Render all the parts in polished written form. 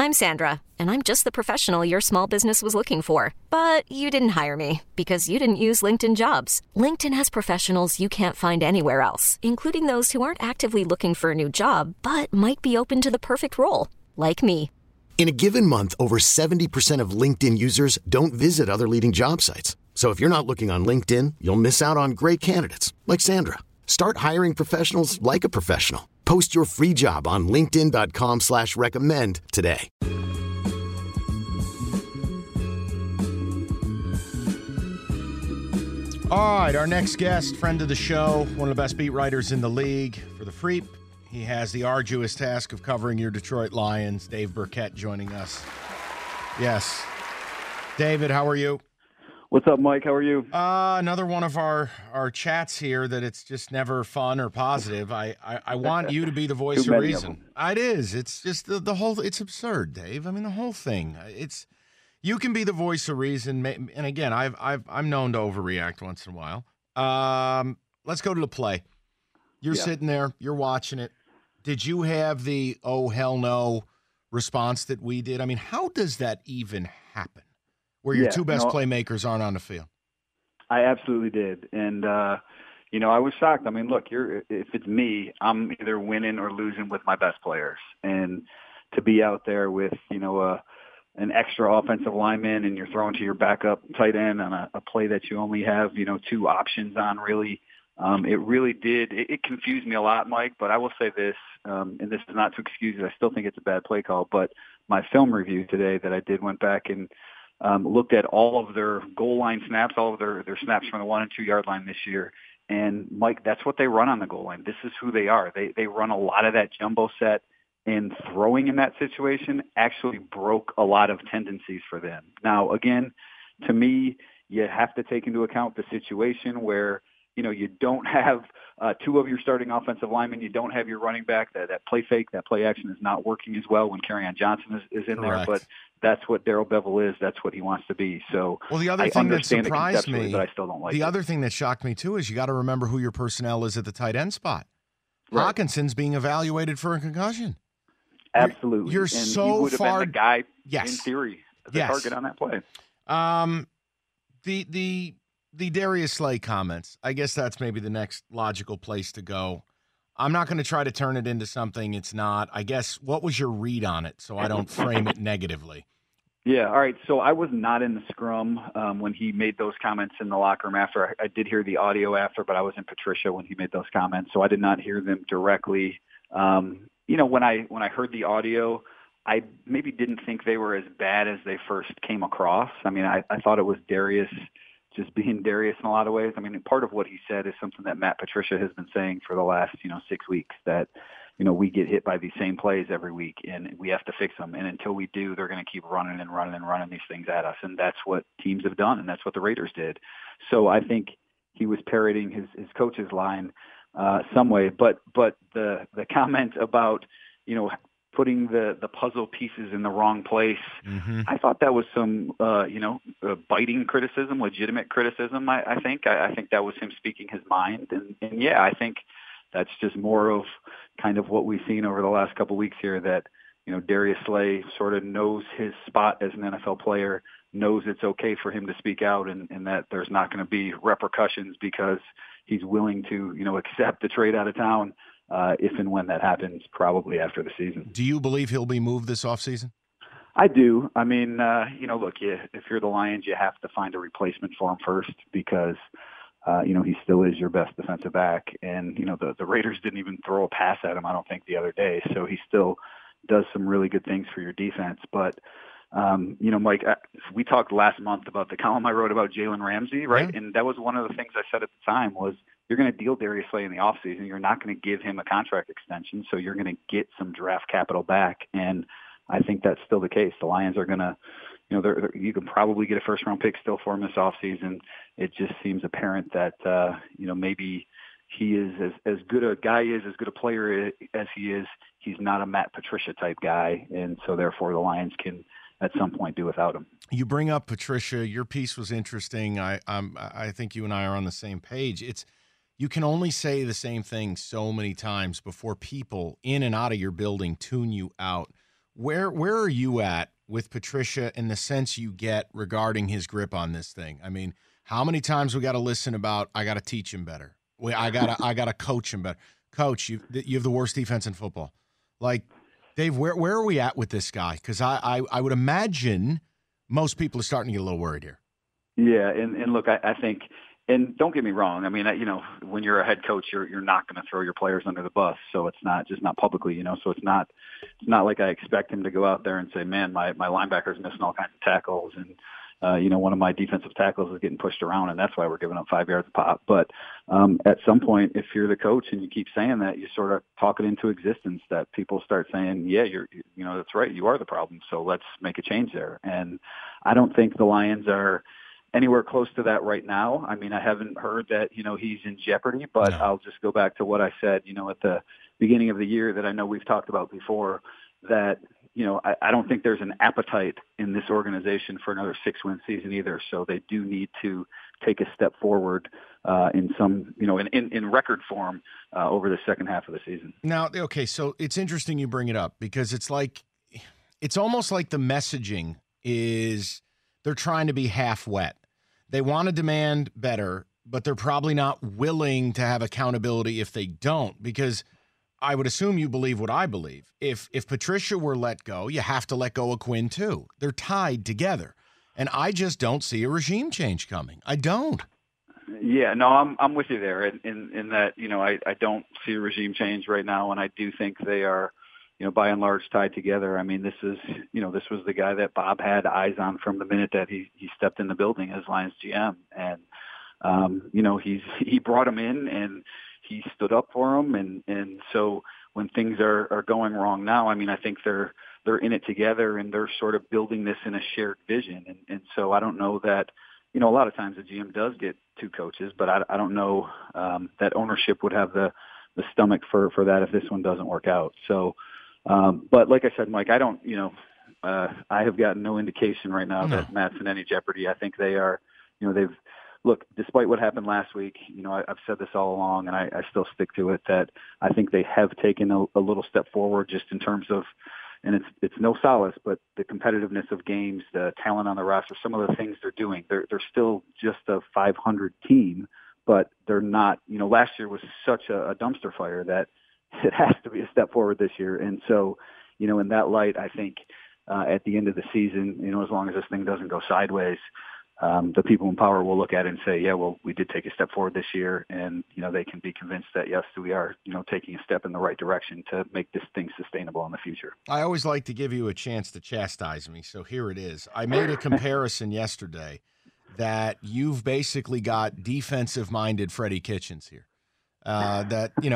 I'm Sandra, and I'm just the professional your small business was looking for. But you didn't hire me because you didn't use LinkedIn Jobs. LinkedIn has professionals you can't find anywhere else, including those who aren't actively looking for a new job, but might be open to the perfect role, like me. In a given month, over 70% of LinkedIn users don't visit other leading job sites. So if you're not looking on LinkedIn, you'll miss out on great candidates like Sandra. Start hiring professionals like a professional. Post your free job on linkedin.com/recommend today. All right, our next guest, friend of the show, one of the best beat writers in the league for the Freep. He has the arduous task of covering your Detroit Lions. Dave Burkett joining us. Yes. David, how are you? What's up, Mike? How are you? Another one of our chats here that it's just never fun or positive. I want you to be the voice of reason. It is. It's just the whole, it's absurd, Dave. I mean, the whole thing. You can be the voice of reason. And again, I'm known to overreact once in a while. Let's go to the play. You're sitting there, you're watching it. Did you have the, oh, hell no response that we did? I mean, how does that even happen where your two best playmakers aren't on the field? I absolutely did. And, I was shocked. I mean, look, if it's me, I'm either winning or losing with my best players. And to be out there with, an extra offensive lineman and you're throwing to your backup tight end on a play that you only have, two options on really, it really did. It confused me a lot, Mike, but I will say this, and this is not to excuse it. I still think it's a bad play call, but my film review today that I did went back and looked at all of their goal line snaps, all of their snaps from the 1 and 2 yard line this year. And Mike, that's what they run on the goal line. This is who they are. They run a lot of that jumbo set, and throwing in that situation actually broke a lot of tendencies for them. Now, again, to me, you have to take into account the situation where, you don't have two of your starting offensive linemen. You don't have your running back. That play fake, that play action is not working as well when Kerryon Johnson is in there. But that's what Darrell Bevell is. That's what he wants to be. So the other thing that surprised me, but I still don't like the other thing that shocked me too is you got to remember who your personnel is at the tight end spot. Right. Hawkinson's being evaluated for a concussion. Absolutely. You're and so he would have far. been the guy, yes. in theory, the target on that play. The Darius Slay comments, I guess that's maybe the next logical place to go. I'm not going to try to turn it into something it's not. I guess, what was your read on it so I don't frame it negatively? Yeah, all right. So I was not in the scrum when he made those comments in the locker room after. I did hear the audio after, but I was in Patricia when he made those comments, so I did not hear them directly. When I heard the audio, I maybe didn't think they were as bad as they first came across. I mean, I thought it was Darius just being Darius in a lot of ways. I mean, part of what he said is something that Matt Patricia has been saying for the last, 6 weeks, that, we get hit by these same plays every week and we have to fix them. And until we do, they're going to keep running these things at us. And that's what teams have done. And that's what the Raiders did. So I think he was parroting his coach's line some way. But the comment about, putting the puzzle pieces in the wrong place, I thought that was some, biting criticism, legitimate criticism, I think. I think that was him speaking his mind. And I think that's just more of kind of what we've seen over the last couple of weeks here, that, Darius Slay sort of knows his spot as an NFL player, knows it's okay for him to speak out and that there's not going to be repercussions because he's willing to, accept the trade out of town if and when that happens, probably after the season. Do you believe he'll be moved this offseason? I do. I mean, look, if you're the Lions, you have to find a replacement for him first because, he still is your best defensive back. And, the Raiders didn't even throw a pass at him, I don't think, the other day. So he still does some really good things for your defense. But, Mike, we talked last month about the column I wrote about Jalen Ramsey, right? Yeah. And that was one of the things I said at the time was, you're going to deal Darius Slay in the offseason. You're not going to give him a contract extension, so you're going to get some draft capital back. And I think that's still the case. The Lions are going to, you can probably get a first-round pick still for him this offseason. It just seems apparent that, maybe he is as good a guy as good a player as he is. He's not a Matt Patricia type guy, and so therefore the Lions can at some point do without him. You bring up Patricia. Your piece was interesting. I think you and I are on the same page. You can only say the same thing so many times before people in and out of your building tune you out. Where are you at with Patricia in the sense you get regarding his grip on this thing? I mean, how many times we got to listen about I got to teach him better. I gotta coach him better. Coach, you have the worst defense in football. Like, Dave, where are we at with this guy? Because I would imagine most people are starting to get a little worried here. Yeah, and look, I think, and don't get me wrong. I mean, when you're a head coach, you're not going to throw your players under the bus. So it's not publicly, So it's not like I expect him to go out there and say, man, my linebacker's missing all kinds of tackles, and one of my defensive tackles is getting pushed around, and that's why we're giving up 5 yards a pop. But at some point, if you're the coach and you keep saying that, you sort of talk it into existence that people start saying, yeah, that's right, you are the problem. So let's make a change there. And I don't think the Lions are anywhere close to that right now. I mean, I haven't heard that, he's in jeopardy, but I'll just go back to what I said, at the beginning of the year that I know we've talked about before, that, I don't think there's an appetite in this organization for another 6-win season either. So they do need to take a step forward in some, in record form over the second half of the season. Now, okay, so it's interesting you bring it up because it's almost like the messaging is they're trying to be half wet. They want to demand better, but they're probably not willing to have accountability if they don't, because I would assume you believe what I believe. If Patricia were let go, you have to let go of Quinn too. They're tied together. And I just don't see a regime change coming. I don't. Yeah, no, I'm with you there in that, I don't see a regime change right now, and I do think they are, by and large tied together. I mean, this was the guy that Bob had eyes on from the minute that he stepped in the building as Lions GM. And, he brought him in and he stood up for him. And so when things are going wrong now, I mean, I think they're in it together and they're sort of building this in a shared vision. And so I don't know that, a lot of times the GM does get two coaches, but I don't know that ownership would have the stomach for that if this one doesn't work out. So, but like I said, Mike, I don't, I have gotten no indication right now that Matt's in any jeopardy. I think they are, look, despite what happened last week, I've said this all along and I still stick to it, that I think they have taken a little step forward just in terms of, and it's no solace, but the competitiveness of games, the talent on the roster, some of the things they're doing, they're still just a 500 team, but they're not, last year was such a dumpster fire that it has to be a step forward this year. And so, in that light, I think at the end of the season, as long as this thing doesn't go sideways, the people in power will look at it and say, yeah, well, we did take a step forward this year. And, they can be convinced that, yes, we are, taking a step in the right direction to make this thing sustainable in the future. I always like to give you a chance to chastise me. So here it is. I made a comparison yesterday that you've basically got defensive-minded Freddie Kitchens here. And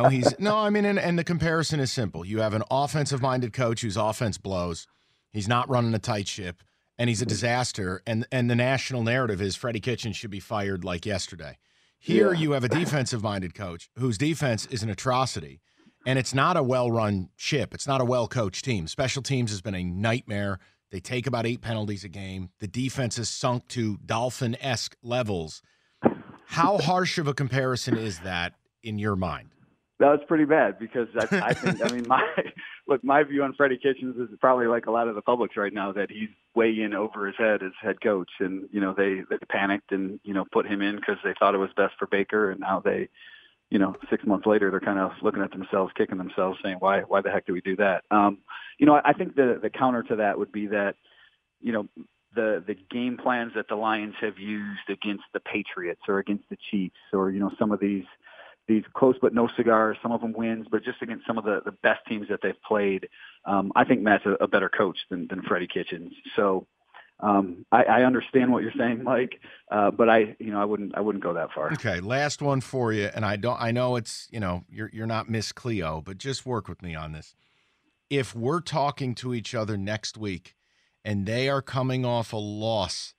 the comparison is simple. You have an offensive-minded coach whose offense blows. He's not running a tight ship, and he's a disaster. And the national narrative is Freddie Kitchens should be fired like yesterday. Here you have a defensive-minded coach whose defense is an atrocity, and it's not a well-run ship. It's not a well-coached team. Special teams has been a nightmare. They take about 8 penalties a game. The defense is sunk to Dolphin-esque levels. How harsh of a comparison is that in your mind? That's pretty bad because I think, my view on Freddie Kitchens is probably like a lot of the public's right now, that he's way in over his head as head coach. And, they panicked and, put him in because they thought it was best for Baker. And now they, 6 months later, they're kind of looking at themselves, kicking themselves, saying, why the heck do we do that? I think the counter to that would be that, the game plans that the Lions have used against the Patriots or against the Chiefs or, some of these close but no cigars, some of them wins, but just against some of the best teams that they've played, I think Matt's a better coach than Freddie Kitchens. So I understand what you're saying, Mike, but I wouldn't go that far. Okay, last one for you, and I know it's you're not Miss Cleo, but just work with me on this. If we're talking to each other next week, and they are coming off a loss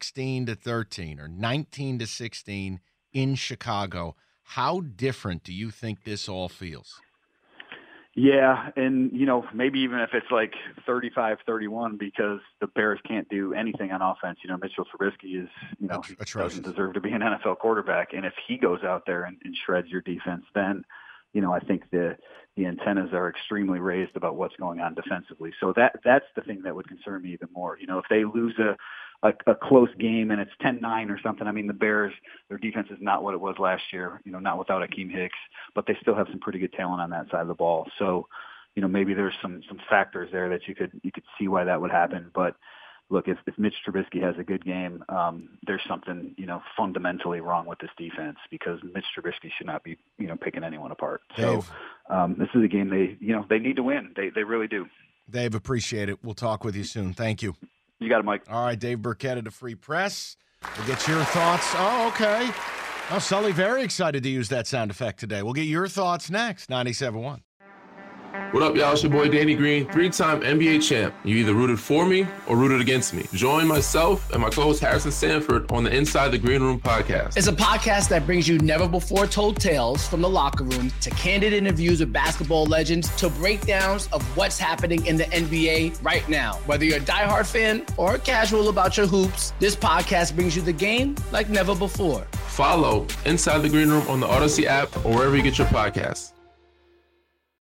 16-13 or 19-16 in Chicago, how different do you think this all feels? Yeah, and, maybe even if it's like 35-31 because the Bears can't do anything on offense. Mitchell Trubisky is, he doesn't deserve to be an NFL quarterback. And if he goes out there and shreds your defense, then I think the antennas are extremely raised about what's going on defensively. So that's the thing that would concern me even more. If they lose a close game and it's 10-9 or something, I mean, the Bears, their defense is not what it was last year, not without Akeem Hicks, but they still have some pretty good talent on that side of the ball. So, maybe there's some factors there that you could see why that would happen. But look, if Mitch Trubisky has a good game, there's something, fundamentally wrong with this defense, because Mitch Trubisky should not be, picking anyone apart. Dave. So this is a game they need to win. They really do. Dave, appreciate it. We'll talk with you soon. Thank you. You got it, Mike. All right, Dave Burkett of the Free Press. We'll get your thoughts. Oh, okay. Oh, Sully, very excited to use that sound effect today. We'll get your thoughts next. 97.1. What up, y'all? It's your boy Danny Green, 3-time NBA champ. You either rooted for me or rooted against me. Join myself and my co-host Harrison Sanford on the Inside the Green Room podcast. It's a podcast that brings you never-before-told tales from the locker room to candid interviews with basketball legends to breakdowns of what's happening in the NBA right now. Whether you're a diehard fan or casual about your hoops, this podcast brings you the game like never before. Follow Inside the Green Room on the Odyssey app or wherever you get your podcasts.